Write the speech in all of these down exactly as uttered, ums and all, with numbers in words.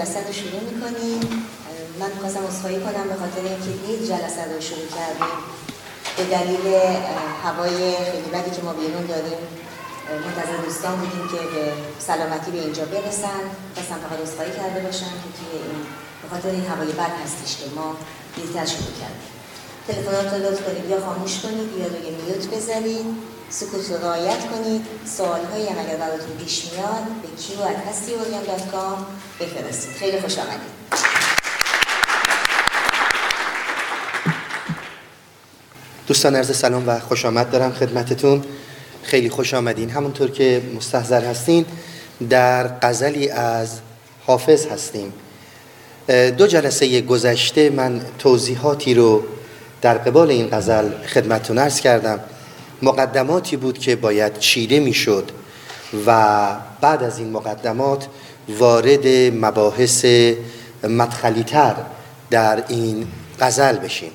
جلسه رو شروع میکنیم. من میخواستم عذرخواهی کنم به خاطر اینکه دیر جلسه رو شروع کردیم به دلیل هوای خیلی بدی که ما بیرون داریم. منتظر دوستان بودیم که به سلامتی به اینجا برسن. خواستم فقط عذرخواهی کرده باشم که توی این به خاطر این هوای بد هستش که ما دیرتر شروع کردیم. تلفنات رو لطف کنید یا خاموش کنید یا روی میوت بذارید، سکوت رو رعایت کنید. سوال‌هایی هم اگر براتون پیش میاد به کیو ات هستی اورین دات کام بفرستید. خیلی خوش آمدید. دوستان عرض سلام و خوش آمد دارم خدمتتون. خیلی خوش آمدین. همونطور که مستحضر هستین در غزلی از حافظ هستیم. دو جلسه گذشته من توضیحاتی رو در قبال این غزل خدمتتون عرض کردم. مقدماتی بود که باید چیده میشد و بعد از این مقدمات وارد مباحث مدخلی تر در این غزل بشیم.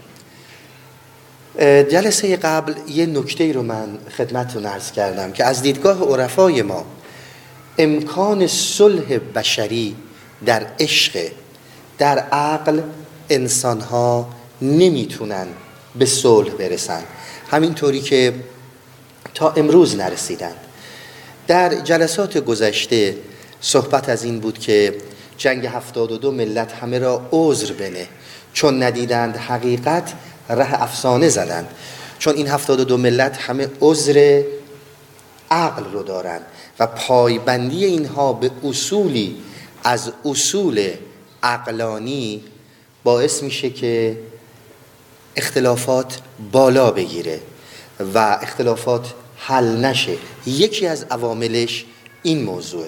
جلسه قبل یه نکته رو من خدمتتون عرض کردم که از دیدگاه عرفای ما امکان صلح بشری در عشق، در عقل انسان‌ها نمیتونن به صلح برسن، همینطوری که تا امروز نرسیدن. در جلسات گذشته صحبت از این بود که جنگ هفتاد و دو ملت همه را عذر بنه، چون ندیدند حقیقت ره افسانه زدند. چون این هفتاد و دو ملت همه عذر عقل رو دارند و پایبندی اینها به اصولی از اصول عقلانی باعث میشه که اختلافات بالا بگیره و اختلافات حل نشه. یکی از عواملش این موضوعه.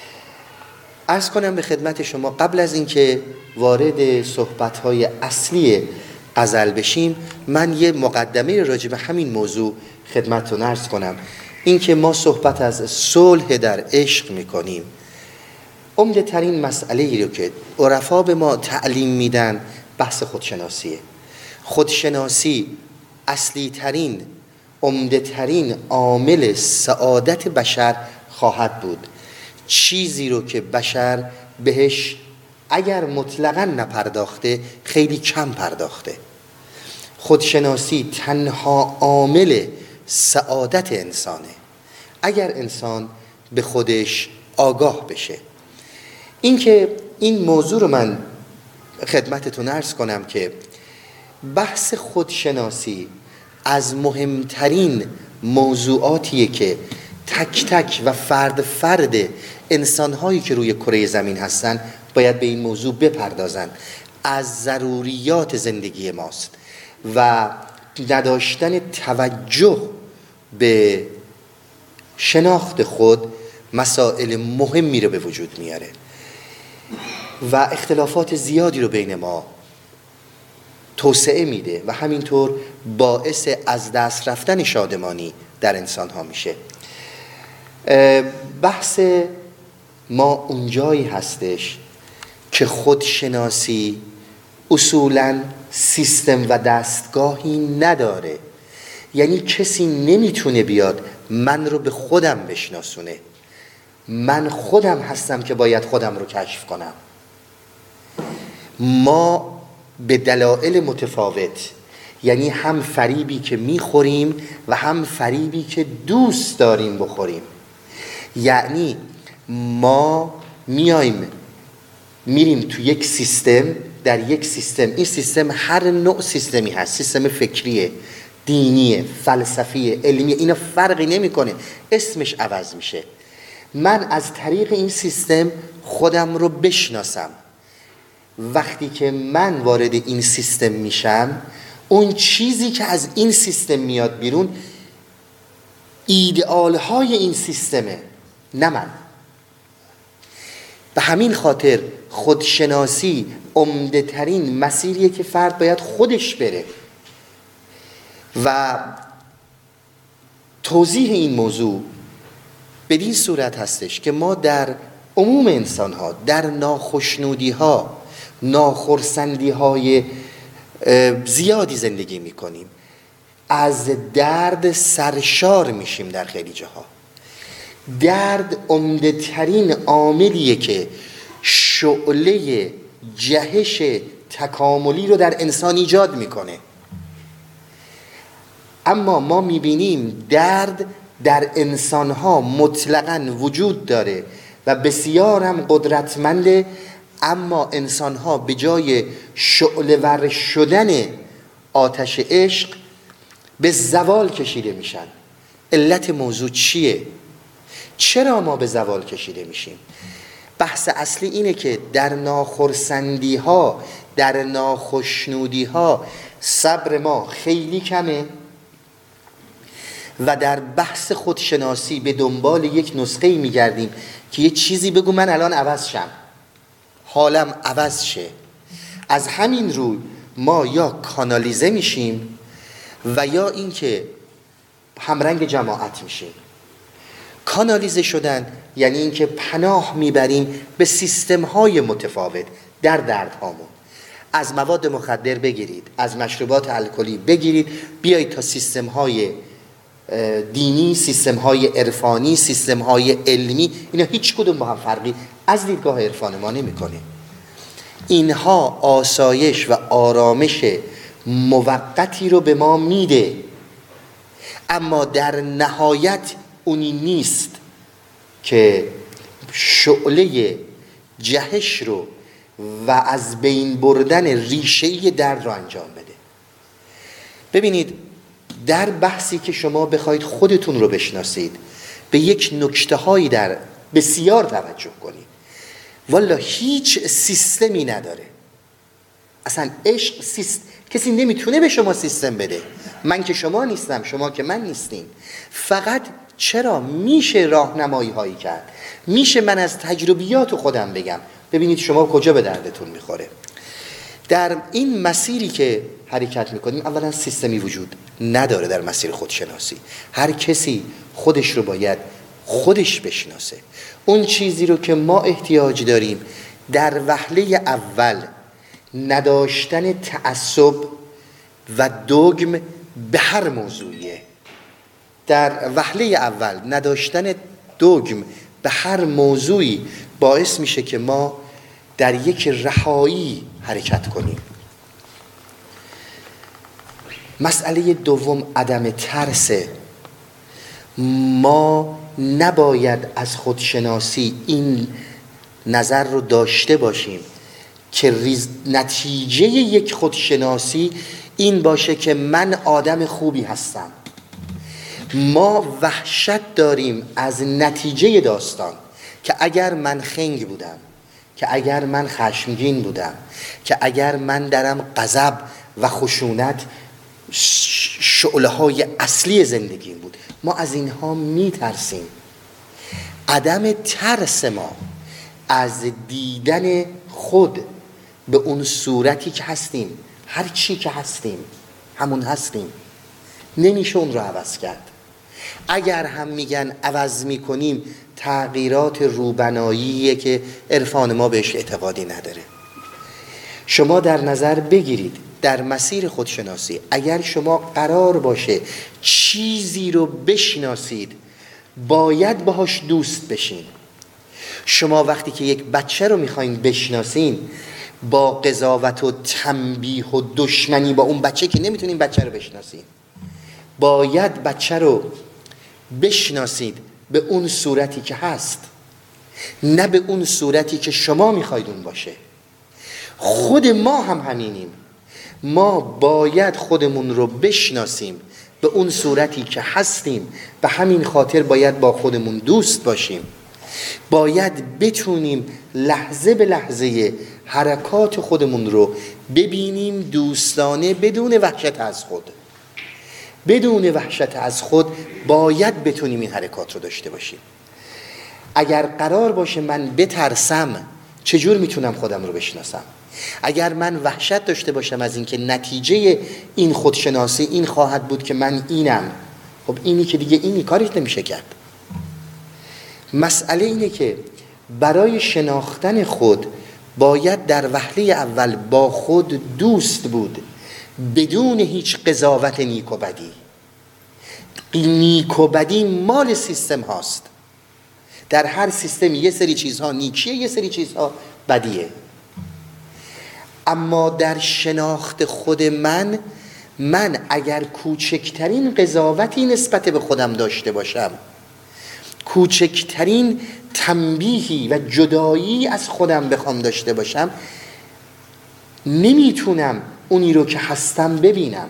عرض کنم به خدمت شما قبل از اینکه وارد صحبت‌های اصلی غزل بشیم، من یه مقدمه راجع به همین موضوع خدمتتون عرض کنم. این که ما صحبت از صلح در عشق میکنیم، عمده ترین مسئله ای رو که عرفا به ما تعلیم میدن بحث خودشناسیه. خودشناسی اصلی ترین، عمده ترین عامل سعادت بشر خواهد بود. چیزی رو که بشر بهش اگر مطلقاً نپرداخته خیلی کم پرداخته. خودشناسی تنها عامل سعادت انسانه اگر انسان به خودش آگاه بشه. این که این موضوع رو من خدمتتون عرض کنم که بحث خودشناسی از مهمترین موضوعاتیه که تک تک و فرد فرد انسان‌هایی که روی کره زمین هستن باید به این موضوع بپردازن. از ضروریات زندگی ماست و نداشتن توجه به شناخت خود مسائل مهمی رو به وجود میاره و اختلافات زیادی رو بین ما توسعه میده و همینطور باعث از دست رفتن شادمانی در انسان ها میشه. بحث ما اونجایی هستش که خودشناسی اصولاً سیستم و دستگاهی نداره. یعنی کسی نمیتونه بیاد من رو به خودم بشناسونه. من خودم هستم که باید خودم رو کشف کنم. ما به دلایل متفاوت، یعنی هم فریبی که میخوریم و هم فریبی که دوست داریم بخوریم، یعنی ما میایم میریم تو یک سیستم، در یک سیستم، این سیستم هر نوع سیستمی هست، سیستم فکریه، دینیه، فلسفیه، علمیه، اینا فرقی نمیکنه، اسمش عوض میشه. من از طریق این سیستم خودم رو بشناسم. وقتی که من وارد این سیستم میشم، اون چیزی که از این سیستم میاد بیرون ایدئال های این سیستمه، نه من. به همین خاطر خودشناسی عمده ترین مسیریه که فرد باید خودش بره و توضیح این موضوع بدین صورت هستش که ما در عموم انسان ها در ناخشنودی ها، ناخرسندی های زیادی زندگی میکنیم. از درد سرشار میشیم در خیلی جاها. درد عمده ترین عاملیه که شعله جهش تکاملی رو در انسان ایجاد میکنه. اما ما میبینیم درد در انسانها مطلقاً وجود داره و بسیار هم قدرتمنده، اما انسانها به جای شعله ور شدن آتش عشق به زوال کشیده میشن. علت موضوع چیه؟ چرا ما به زوال کشیده میشیم؟ بحث اصلی اینه که در ناخرسندی ها، در ناخشنودی ها صبر ما خیلی کمه و در بحث خودشناسی به دنبال یک نسخه‌ای میگردیم که یه چیزی بگو من الان عوض شم، حالم عوض شه. از همین روی ما یا کانالیزه میشیم و یا اینکه همرنگ جماعت میشیم. کانالیزه شدن یعنی اینکه پناه میبریم به سیستم های متفاوت در دردهامون. از مواد مخدر بگیرید، از مشروبات الکلی بگیرید، بیایید تا سیستم های دینی، سیستم های عرفانی، سیستم های علمی، اینا هیچ کدوم با هم فرقی از دیدگاه عرفان ما نمیکنه. اینها آسایش و آرامش موقتی رو به ما میده، اما در نهایت اونی نیست که شعله جهش رو و از بین بردن ریشه‌ای درد رو انجام بده. ببینید در بحثی که شما بخواید خودتون رو بشناسید به یک نکته هایی در بسیار توجه کنید. والا هیچ سیستمی نداره. اصلا عشق سیست... کسی نمیتونه به شما سیستم بده. من که شما نیستم، شما که من نیستیم. فقط چرا میشه راهنمایی هایی کرد، میشه من از تجربیات خودم بگم. ببینید شما کجا به دردتون میخوره. در این مسیری که حرکت میکنیم اولا سیستمی وجود نداره. در مسیر خودشناسی هر کسی خودش رو باید خودش بشناسه. اون چیزی رو که ما احتیاج داریم در وهله اول نداشتن تعصب و دوگم به هر موضوعیه. در وهله اول نداشتن دوگم به هر موضوعی باعث میشه که ما در یک رهایی حرکت کنیم. مسئله دوم عدم ترسه. ما نباید از خودشناسی این نظر رو داشته باشیم که ریز... نتیجه یک خودشناسی این باشه که من آدم خوبی هستم. ما وحشت داریم از نتیجه داستان که اگر من خنگ بودم، که اگر من خشمگین بودم، که اگر من درم غضب و خشونت شعله های اصلی زندگیم بود. ما از اینها میترسیم. عدم ترس ما از دیدن خود به اون صورتی که هستیم، هر چی که هستیم همون هستیم، نمیشه اون رو عوض کرد. اگر هم میگن عوض میکنیم تغییرات روبناییه که عرفان ما بهش اعتقادی نداره. شما در نظر بگیرید در مسیر خودشناسی اگر شما قرار باشه چیزی رو بشناسید باید باهاش دوست بشین. شما وقتی که یک بچه رو میخواین بشناسین با قضاوت و تنبیه و دشمنی با اون بچه که نمیتونین بچه رو بشناسین. باید بچه رو بشناسید به اون صورتی که هست، نه به اون صورتی که شما میخواید اون باشه. خود ما هم همینیم. ما باید خودمون رو بشناسیم به اون صورتی که هستیم، به همین خاطر باید با خودمون دوست باشیم. باید بتونیم لحظه به لحظه حرکات خودمون رو ببینیم دوستانه، بدون وحشت از خود. بدون وحشت از خود باید بتونیم این حرکات رو داشته باشیم. اگر قرار باشه من بترسم چجور میتونم خودم رو بشناسم؟ اگر من وحشت داشته باشم از اینکه نتیجه این خودشناسی این خواهد بود که من اینم، خب اینی که دیگه اینی کارش نمیشه کرد. مسئله اینه که برای شناختن خود باید در وهله اول با خود دوست بود، بدون هیچ قضاوت نیک و بدی. نیک و بدی مال سیستم هاست. در هر سیستمی یه سری چیزها نیکیه، یه سری چیزها بدیه. اما در شناخت خود من، من اگر کوچکترین قضاوتی نسبت به خودم داشته باشم، کوچکترین تنبیهی و جدایی از خودم بخوام داشته باشم، نمیتونم اونی رو که هستم ببینم.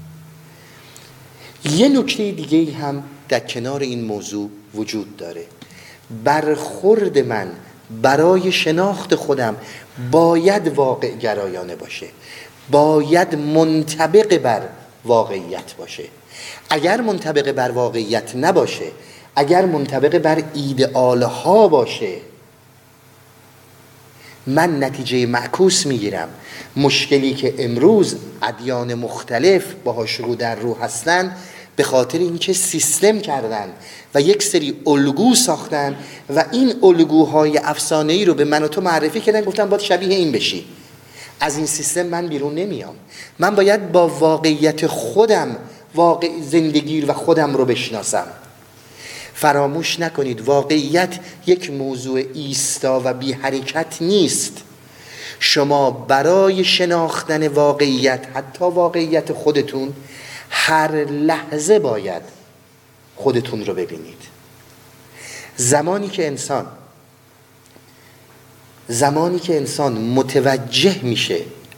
یه نکته دیگه هم در کنار این موضوع وجود داره. برخورد من برای شناخت خودم باید واقع گرایانه باشه، باید منطبق بر واقعیت باشه. اگر منطبق بر واقعیت نباشه، اگر منطبق بر ایدئال ها باشه، من نتیجه معکوس میگیرم. مشکلی که امروز ادیان مختلف باهاش رو در رو هستن، به خاطر اینکه سیستم کردن و یک سری الگو ساختن و این الگوهای افسانه‌ای رو به من و تو معرفی کردن، گفتن باید شبیه این بشی. از این سیستم من بیرون نمیام. من باید با واقعیت خودم واقع زندگی و خودم رو بشناسم. فراموش نکنید واقعیت یک موضوع ایستا و بی حرکت نیست. شما برای شناختن واقعیت، حتی واقعیت خودتون، هر لحظه باید خودتون رو ببینید. زمانی که انسان زمانی که انسان متوجه میشه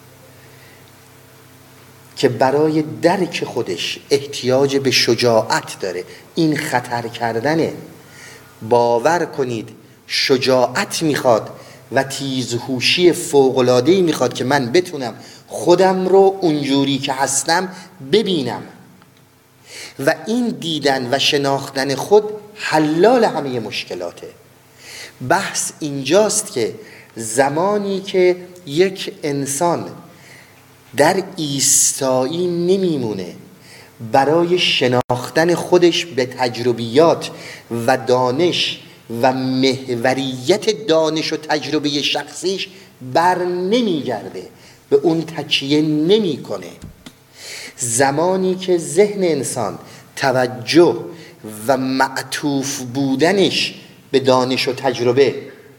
که برای درک خودش احتیاج به شجاعت داره، این خطر کردنه. باور کنید شجاعت میخواد و تیزهوشی فوق‌العاده‌ای میخواد که من بتونم خودم رو اونجوری که هستم ببینم. و این دیدن و شناختن خود حلال همه مشکلاته. بحث اینجاست که زمانی که یک انسان در ایستایی نمیمونه، برای شناختن خودش به تجربیات و دانش و محوریت دانش و تجربه شخصیش بر نمیگرده، به اون تکیه نمی کنه. زمانی که ذهن انسان توجه و معطوف بودنش به دانش و تجربه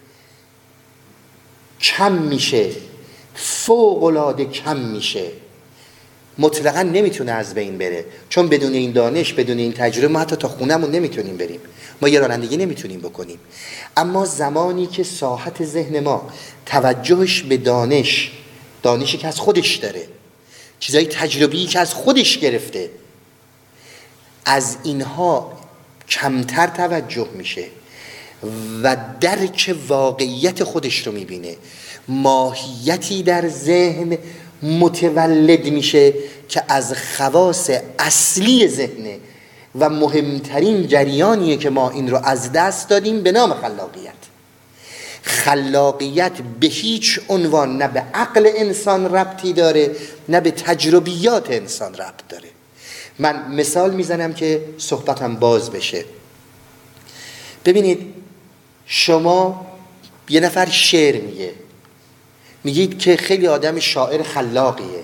کم میشه، فوق‌العاده کم میشه، مطلقا نمیتونه از بین بره. چون بدون این دانش، بدون این تجربه، ما حتی تا خونمون نمیتونیم بریم، ما یه رانندگی نمیتونیم بکنیم. اما زمانی که ساحت ذهن ما توجهش به دانش، دانشی که از خودش داره، چیزای تجربی که از خودش گرفته، از اینها کمتر توجه میشه و درک واقعیت خودش رو میبینه، ماهیتی در ذهن متولد میشه که از خواص اصلی ذهنه و مهمترین جریانیه که ما این رو از دست دادیم به نام خلاقیت. خلاقیت به هیچ عنوان نه به عقل انسان ربطی داره، نه به تجربیات انسان ربط داره. من مثال میزنم که صحبتم باز بشه. ببینید، شما یه نفر شعر میگه، میگید که خیلی آدم شاعر خلاقیه.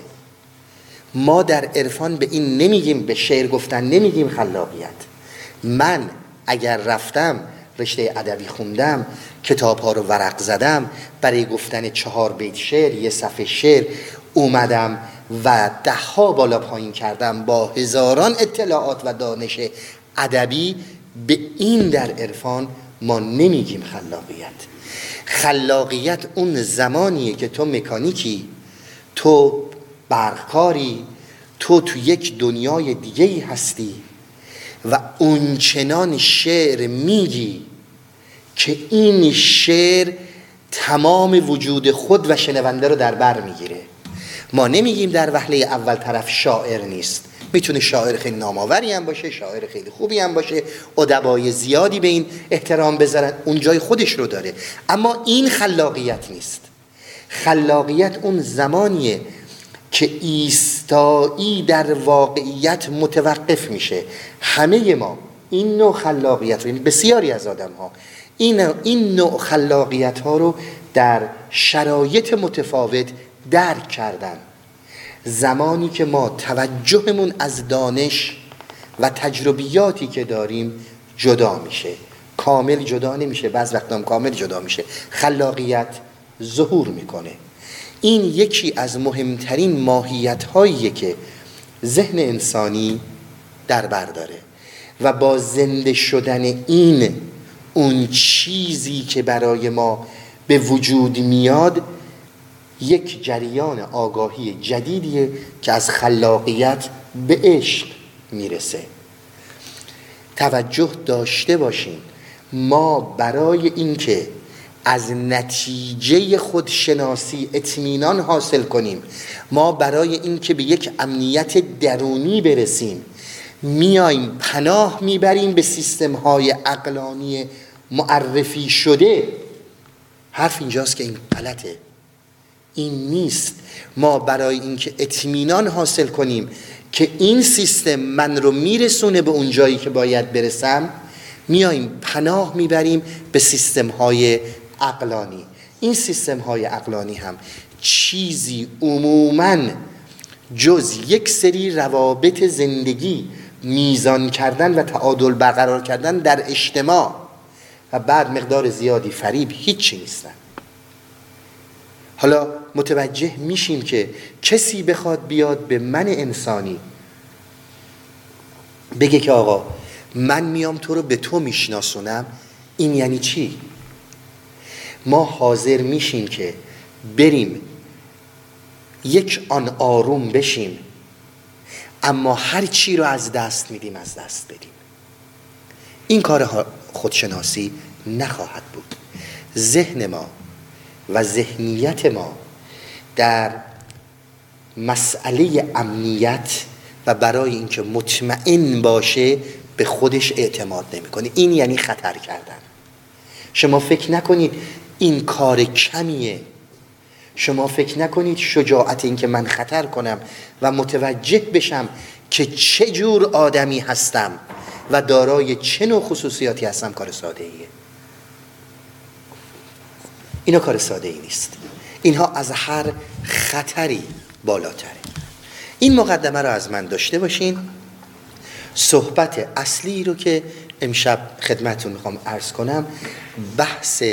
ما در عرفان به این نمیگیم، به شعر گفتن نمیگیم خلاقیت. من اگر رفتم رشته ادبی خوندم، کتاب ها رو ورق زدم، برای گفتن چهار بیت شعر، یه صفحه شعر اومدم و ده ها بالا پایین کردم با هزاران اطلاعات و دانش ادبی، به این در عرفان ما نمیگیم خلاقیت. خلاقیت اون زمانیه که تو مکانیکی، تو برقکاری، تو تو یک دنیای دیگه‌ای هستی و اون چنان شعر میگی که این شعر تمام وجود خود و شنونده رو در بر میگیره. ما نمیگیم در وهله اول طرف شاعر نیست، میتونه شاعر خیلی نامآوری هم باشه، شاعر خیلی خوبی هم باشه، ادبای زیادی به این احترام بذارن، اون جای خودش رو داره، اما این خلاقیت نیست. خلاقیت اون زمانیه که ایستایی در واقعیت متوقف میشه. همه ما این نوع خلاقیت رو، یعنی بسیاری از آدم ها این, این نوع خلاقیت ها رو در شرایط متفاوت درک کردن. زمانی که ما توجهمون از دانش و تجربیاتی که داریم جدا میشه، کامل جدا نمیشه، بعض وقتا هم کامل جدا میشه، خلاقیت ظهور میکنه. این یکی از مهمترین ماهیت هاییه که ذهن انسانی در بر داره و با زنده شدن این اون چیزی که برای ما به وجود میاد یک جریان آگاهی جدیدیه که از خلاقیت به عشق میرسه. توجه داشته باشین، ما برای اینکه از نتیجه خودشناسی اطمینان حاصل کنیم، ما برای اینکه به یک امنیت درونی برسیم، میایم پناه میبریم به سیستم های عقلانی معرفی شده. حرف اینجاست که این غلطه، این نیست. ما برای اینکه اطمینان حاصل کنیم که این سیستم من رو میرسونه به اون جایی که باید برسم، میایم پناه میبریم به سیستم های عقلانی. این سیستم های عقلانی هم چیزی عموماً جز یک سری روابط زندگی میزان کردن و تعادل برقرار کردن در اجتماع و بعد مقدار زیادی فریب هیچی نیستن. حالا متوجه میشیم که کسی بخواد بیاد به من انسانی بگه که آقا من میام تو رو به تو میشناسونم، این یعنی چی؟ ما حاضر میشیم که بریم یک آن آروم بشیم، اما هر چی رو از دست میدیم از دست بدیم. این کار خودشناسی نخواهد بود. ذهن ما و ذهنیت ما در مسئله امنیت و برای اینکه مطمئن باشه به خودش اعتماد نمیکنه. این یعنی خطر کردن. شما فکر نکنید این کار کمیه. شما فکر نکنید شجاعت این که من خطر کنم و متوجه بشم که چه جور آدمی هستم و دارای چه نوع خصوصیاتی هستم کار ساده ایه. اینا کار ساده ای نیست. اینها از هر خطری بالاتره. این مقدمه رو از من داشته باشین. صحبت اصلی رو که امشب خدمتتون میخوام عرض کنم بحث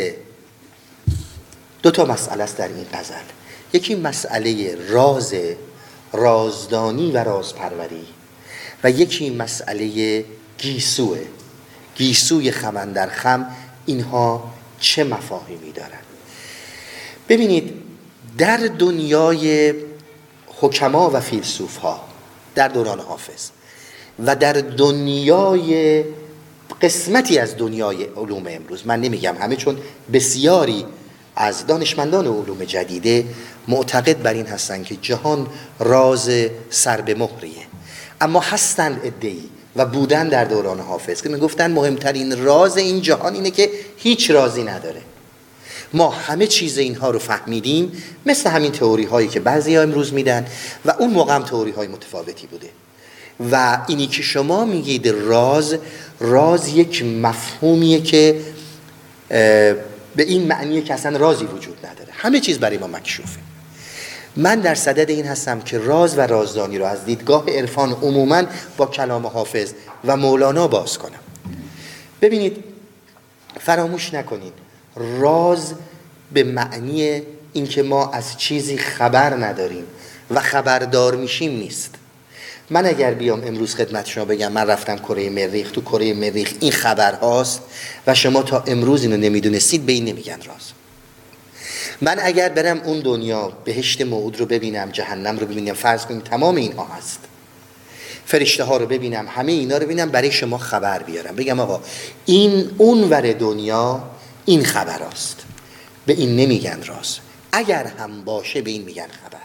دو تا مسئله است در این غزل. یکی مسئله راز، رازدانی و رازپروری، و یکی مسئله گیسوه، گیسوی خم اندر خم. اینها چه مفاهیمی دارن؟ ببینید در دنیای حکما و فیلسوف ها در دوران حافظ و در دنیای قسمتی از دنیای علوم امروز، من نمیگم همه چون بسیاری از دانشمندان علوم جدیده معتقد بر این هستند که جهان راز سر به مهریه، اما هستند عده‌ای و بودن در دوران حافظ که میگفتن مهمترین راز این جهان اینه که هیچ رازی نداره. ما همه چیز اینها رو فهمیدیم، مثل همین تئوری هایی که بعضی ها امروز میدن و اون موقع هم تئوری های متفاوتی بوده. و اینی که شما میگید راز، راز یک مفهومیه که به این معنیه که اصلا رازی وجود نداره، همه چیز برای ما مکشوفه. من در صدد این هستم که راز و رازدانی رو از دیدگاه عرفان عموماً با کلام حافظ و مولانا باز کنم. ببینید فراموش نکنید راز به معنی اینکه ما از چیزی خبر نداریم و خبردار میشیم نیست. من اگر بیام امروز خدمت شما بگم من رفتم کره مریخ، تو کره مریخ این خبر هاست و شما تا امروز اینو نمیدونستید، به این نمیگن راز. من اگر برم اون دنیا بهشت موعود رو ببینم، جهنم رو ببینم، فرض کنیم تمام اینها هست، فرشته ها رو ببینم، همه اینا رو ببینم، برای شما خبر بیارم بگم آقا این اون ور دنیا این خبر است، به این نمیگن راز. اگر هم باشه به این میگن خبر.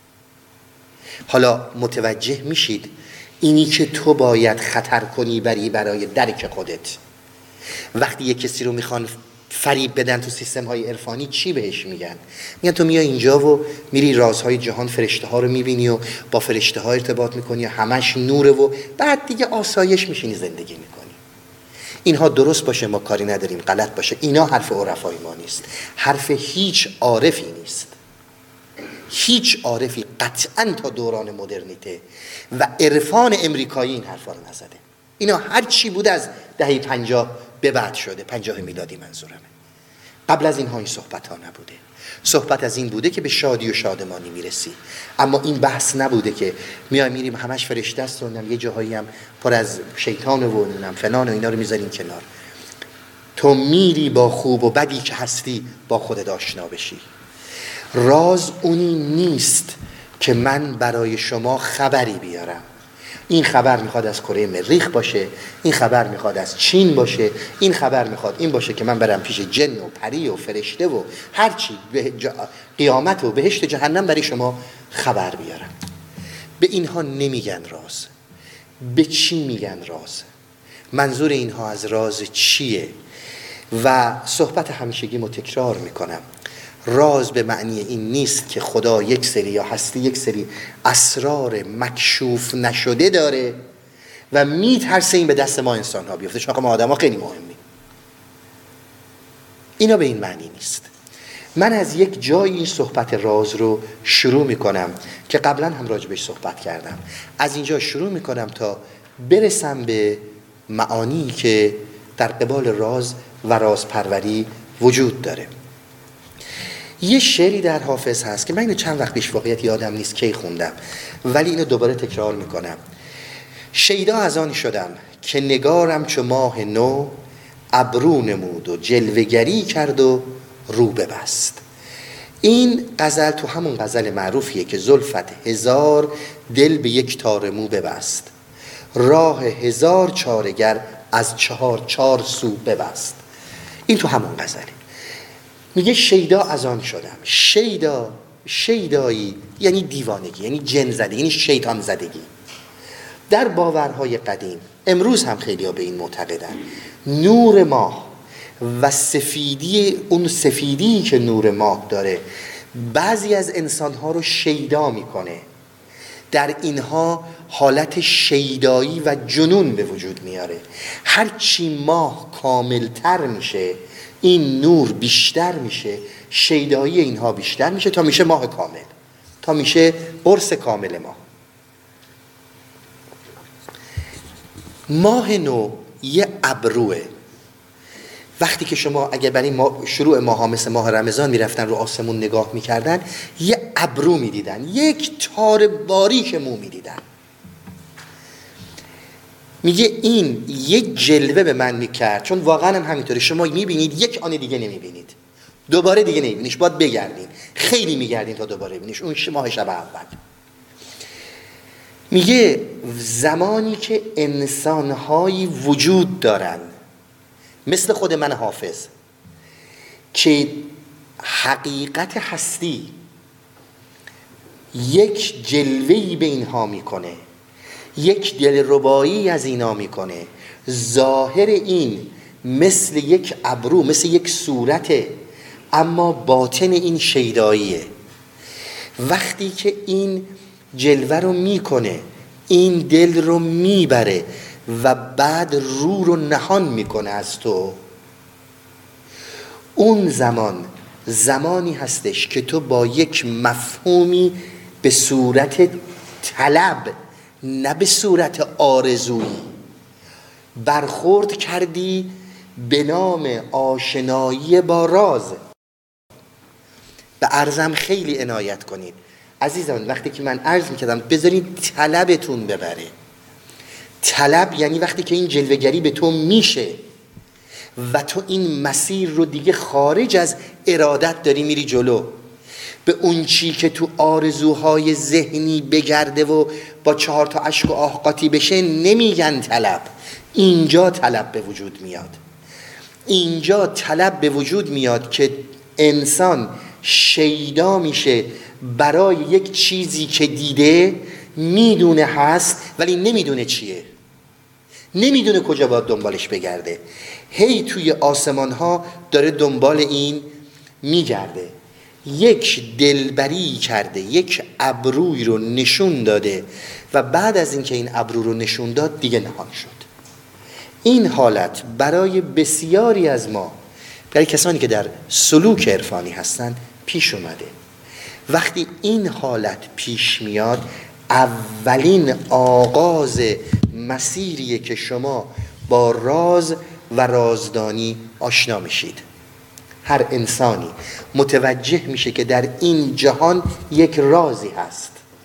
حالا متوجه میشید اینی که تو باید خطر کنی بری برای درک خودت. وقتی یک کسی رو میخوان فریب بدن تو سیستم های عرفانی چی بهش میگن؟ میگن تو میای اینجا و میری رازهای جهان، فرشته ها رو میبینی و با فرشته ها ارتباط میکنی و همش نوره و بعد دیگه آسایش میشینی زندگی میکنی. اینها درست باشه ما کاری نداریم، غلط باشه، اینا حرف عرفای ما نیست، حرف هیچ عارفی نیست. هیچ عارفی قطعا تا دوران مدرنیته و عرفان امریکایی این حرفا رو نزده. اینا هر چی بود از دهه پنجاه به بعد شده، پنجاه میلادی منظورمه، قبل از اینها این صحبت ها نبوده. صحبت از این بوده که به شادی و شادمانی میرسی، اما این بحث نبوده که میای میریم همش فرشته است و یه جاهایی هم پر از شیطان و نم فلان و اینا رو میذاریم کنار. تو میری با خوب و بدی که هستی با خودت آشنا بشی. راز اونی نیست که من برای شما خبری بیارم. این خبر میخواد از کره مریخ باشه، این خبر میخواد از چین باشه، این خبر میخواد این باشه که من برم پیش جن و پری و فرشته و هرچی به قیامت و بهشت جهنم برای شما خبر بیارم. به اینها نمیگن راز. به چی میگن راز؟ منظور اینها از راز چیه؟ و صحبت همیشگیمو تکرار میکنم، راز به معنی این نیست که خدا یک سری یا هستی یک سری اسرار مکشوف نشده داره و میترسه این به دست ما انسان ها بیفته، چون ما آدم ها خیلی مهمیم. اینا به این معنی نیست. من از یک جایی این صحبت راز رو شروع میکنم که قبلا هم راجبش صحبت کردم. از اینجا شروع میکنم تا برسم به معانی که در قبال راز و رازپروری وجود داره. یه شعری در حافظ هست که من اینو چند وقت پیش واقعیت یادم نیست کی خوندم، ولی اینو دوباره تکرار میکنم. شیدا از آن شدم که نگارم چو ماه نو، ابرو نمود و جلوگری کرد و رو ببست. این غزل تو همون غزل معروفیه که زلفت هزار دل به یک تار مو ببست، راه هزار چارگر از چهار چار سو ببست. این تو همون غزله. میگه شیدا از آن شدم. شیدا، شیدایی یعنی دیوانگی، یعنی جن زدگی، یعنی شیطان زدگی. در باورهای قدیم، امروز هم خیلی ها به این معتقدن، نور ماه و سفیدی، اون سفیدی که نور ماه داره بعضی از انسانها رو شیدا میکنه. در اینها حالت شیدایی و جنون به وجود میاره. هرچی ماه کاملتر میشه این نور بیشتر میشه، شیدایی اینها بیشتر میشه تا میشه ماه کامل، تا میشه قرص کامل ماه. ماه نو یه ابروه. وقتی که شما اگه برای ما شروع ماه ها مثل ماه رمضان میرفتن رو آسمون نگاه میکردن، یه ابرو میدیدن، یک تار باریک مو میدیدن. میگه این یک جلوه به من میکرد، چون واقعا هم همینطوره. شما میبینید یک آن دیگه نمیبینید، دوباره دیگه نمیبینیش، باید بگردین، خیلی میگردین تا دوباره ببینیش. اون ماه شب اول. میگه زمانی که انسانهایی وجود دارن مثل خود من حافظ که حقیقت هستی یک جلوه‌ای به اینها میکنه، یک دلربایی از اینا میکنه، ظاهر این مثل یک ابرو، مثل یک صورته، اما باطن این شیداییه. وقتی که این جلوه رو میکنه، این دل رو میبره و بعد رو رو نهان میکنه از تو، اون زمان زمانی هستش که تو با یک مفهومی به صورت طلب، نه به صورت آرزویی، برخورد کردی به نام آشنایی با راز. به عرضم خیلی عنایت کنید عزیزان. وقتی که من عرض میکردم بذارید طلبتون ببره. طلب یعنی وقتی که این جلوه‌گری به تو میشه و تو این مسیر رو دیگه خارج از ارادت داری میری جلو، به اون چی که تو آرزوهای ذهنی بگرده و با چهار تا اشک و آه قاطی بشه نمیگن طلب. اینجا طلب به وجود میاد. اینجا طلب به وجود میاد که انسان شیدا میشه برای یک چیزی که دیده، میدونه هست ولی نمیدونه چیه، نمیدونه کجا باید دنبالش بگرده. هی توی آسمان ها داره دنبال این میگرده. یک دلبری کرده، یک ابروی رو نشون داده و بعد از اینکه این ابرو رو نشون داد دیگه نهان شد. این حالت برای بسیاری از ما، برای کسانی که در سلوک عرفانی هستن پیش اومده. وقتی این حالت پیش میاد، اولین آغاز مسیریه که شما با راز و رازدانی آشنا میشید. هر انسانی متوجه میشه که در این جهان یک رازی هست